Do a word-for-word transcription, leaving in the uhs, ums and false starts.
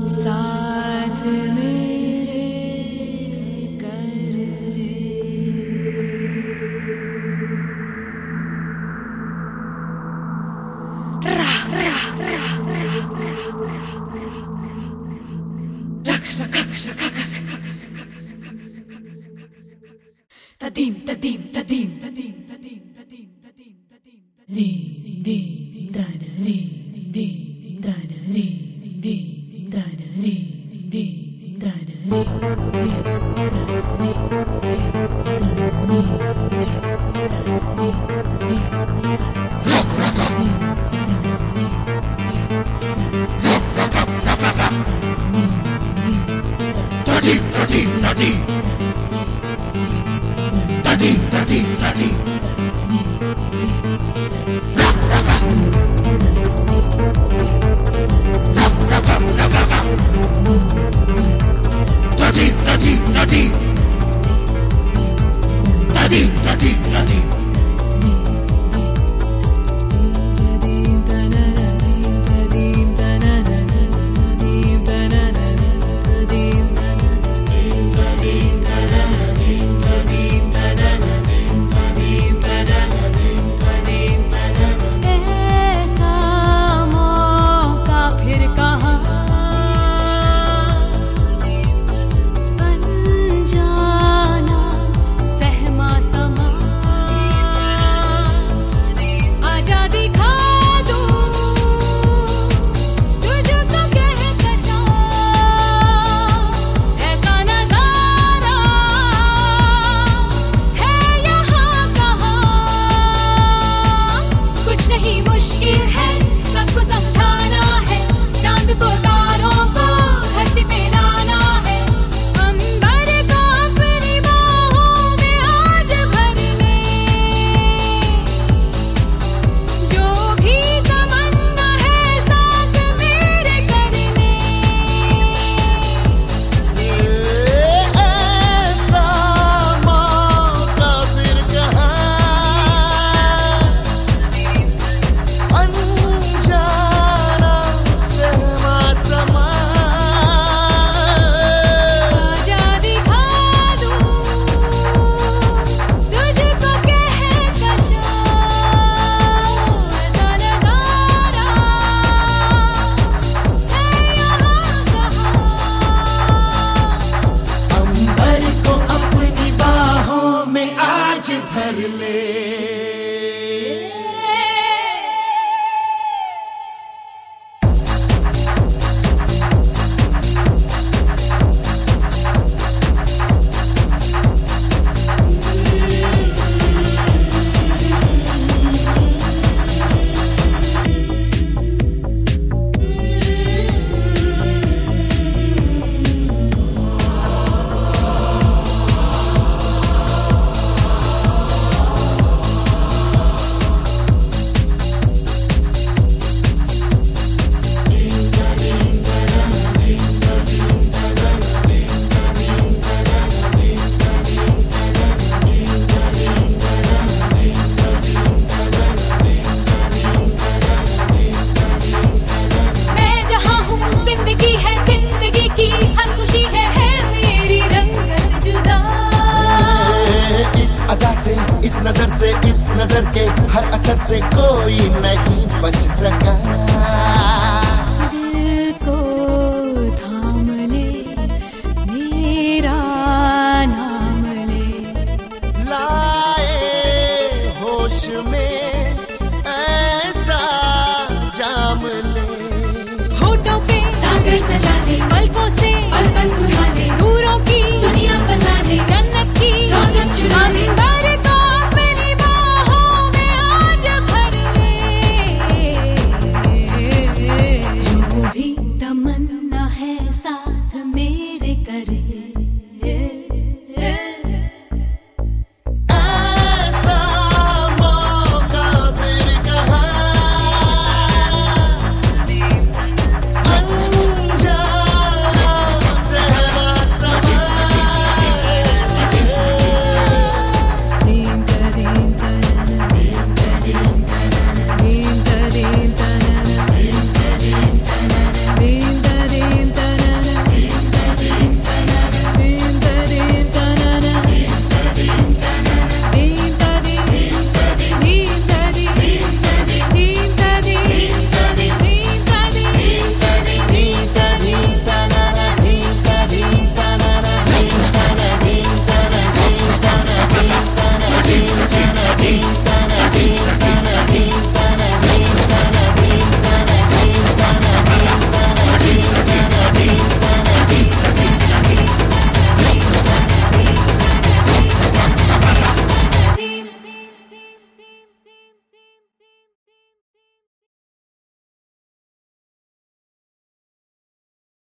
साथ मेरे कर ले। रा रा रा तदीम तदीम तदीम तदीम तदीम तदीम तदीम तदीम दी दी दन दी दी दन दी दी दन दी दी दन दी दी Rock, rock up. Rock, rock up, rock, rock up. Tadim, tadim, tadim. Tadim, tadim, tadim. Rock, rock up. Rock, rock up, rock, rock up. Tadim, tadim, tadim. Tadim, tadim, tadim. इस नजर से इस नजर के हर असर से कोई नहीं बच सका। दिल को थाम ले मेरा नाम ले, लाए होश में ऐसा जाम ले। होठों पे सागर सजा दे, पलकों से पल पल बुला ले, नूरों की